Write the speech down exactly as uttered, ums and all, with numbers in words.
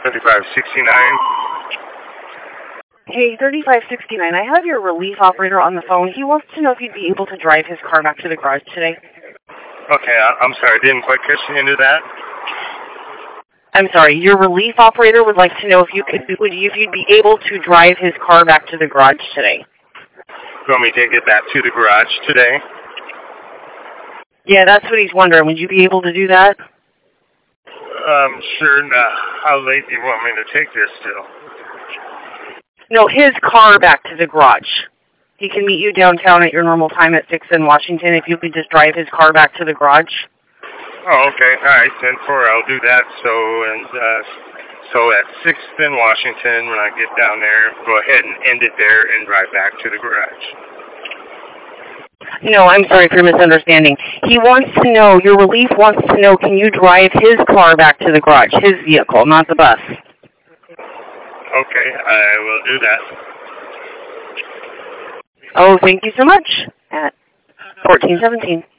thirty-five sixty-nine. Hey, thirty-five sixty-nine, I have your relief operator on the phone. He wants to know if you'd be able to drive his car back to the garage today. Okay, I, I'm sorry, I didn't quite catch the end of that. I'm sorry, your relief operator would like to know if you could, would you, if you'd be able to drive his car back to the garage today. You want me to take it back to the garage today? Yeah, that's what he's wondering. Would you be able to do that? Um, sure. Now, how late do you want me to take this till? No, his car back to the garage. He can meet you downtown at your normal time at six in Washington if you could just drive his car back to the garage. Oh, okay. All right, ten four, I'll do that. So, and, uh, so at sixth in Washington, when I get down there, go ahead and end it there and drive back to the garage. No, I'm sorry for your misunderstanding. He wants to know, your relief wants to know, can you drive his car back to the garage, his vehicle, not the bus? Okay, I will do that. Oh, thank you so much. At fourteen seventeen.